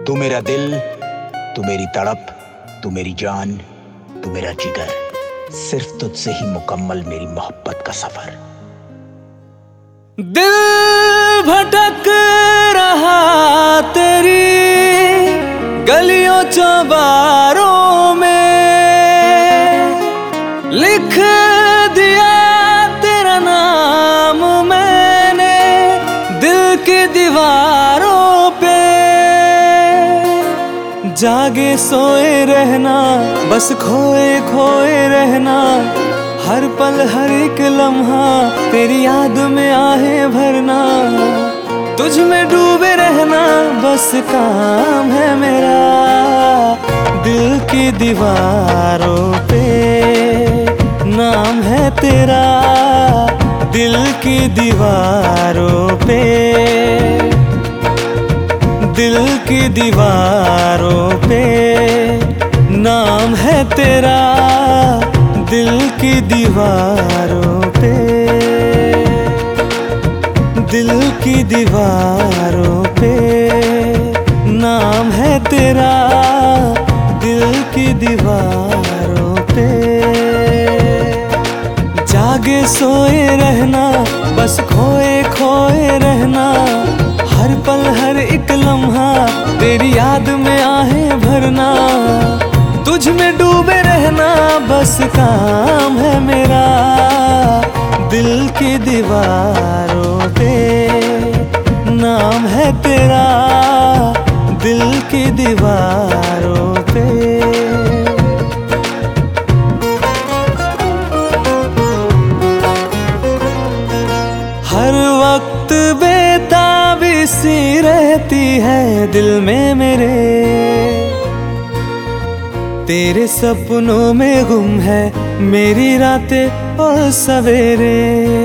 तू मेरा दिल, तू मेरी तड़प, तू मेरी जान, तू मेरा जिगर, सिर्फ तुझसे ही मुकम्मल मेरी मोहब्बत का सफर। दिल भटक रहा तेरी गलियों चौबारों में, लिख दिया तेरा नाम मैंने दिल की दीवारों पे। जागे सोए रहना, बस खोए खोए रहना, हर पल हर एक लम्हा तेरी याद में आहें भरना। तुझ में डूबे रहना बस काम है मेरा, दिल की दीवारों पे नाम है तेरा, दिल की दीवारों पे, दिल की दीवारों पे नाम है तेरा, दिल की दीवारों पे, दिल की दीवारों पे नाम है तेरा, दिल की दीवारों पे। जागे सोए रहना, बस खोए खोए रहना, हर पल हर एक लम्हा तेरी याद में आहें भरना। तुझ में डूबे रहना बस काम है मेरा, दिल की दीवारों पे नाम है तेरा, दिल की दीवारों पे। हर वक्त बेताबी सी रहती है दिल में मेरे, तेरे सपनों में गुम है मेरी रातें और सवेरे।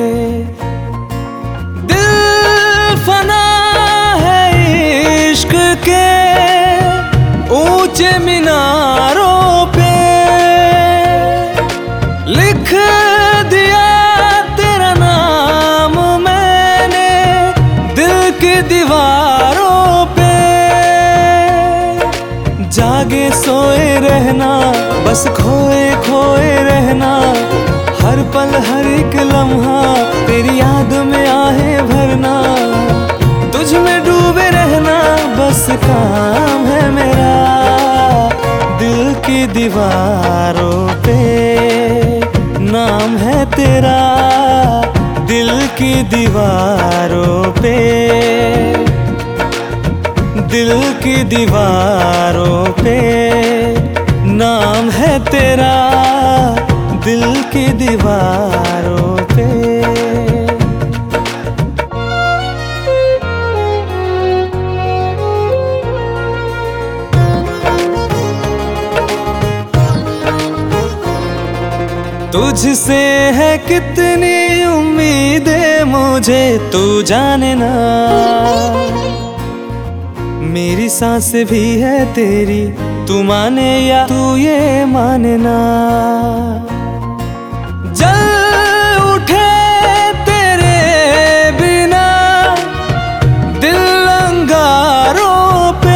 दिल फना है इश्क के ऊंचे मीनारों पे, लिख दिया तेरा नाम मैंने दिल की दीवारों पे। जागे सोए रहना, बस खोए खोए रहना, हर पल हर एक लम्हा तेरी याद में आहें भरना। तुझ में डूबे रहना बस काम है मेरा, दिल की दीवारों पे नाम है तेरा, दिल की दीवारों पे, दिल की दीवारों पे नाम है तेरा, दिल की दीवारों पे। तुझसे है कितनी उम्मीदें मुझे तू जाने ना, मेरी सांस भी है तेरी, तू माने या तू ये माने ना। जल उठे तेरे बिना दिल अंगारों पे,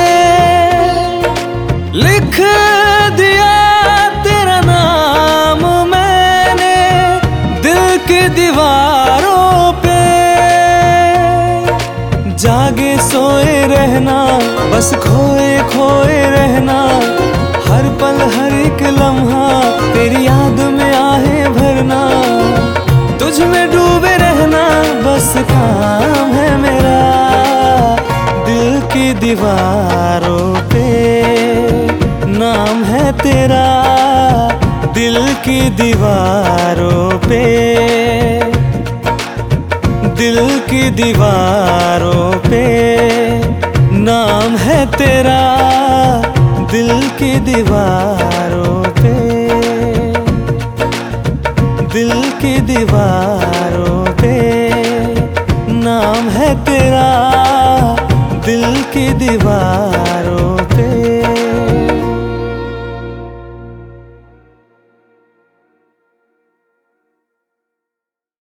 लिख दिया तेरा नाम मैंने दिल की दीवारों पे। जागे सोए रहना, बस खोए खोए रहना, हर पल हर एक लम्हा तेरी याद में आहें भरना। तुझ में डूबे रहना बस काम है मेरा, दिल की दीवारों पे नाम है तेरा, दिल की दीवारों पे, दिल की दीवारों पे नाम है तेरा, दिल की दीवारों पे, दिल की दीवारों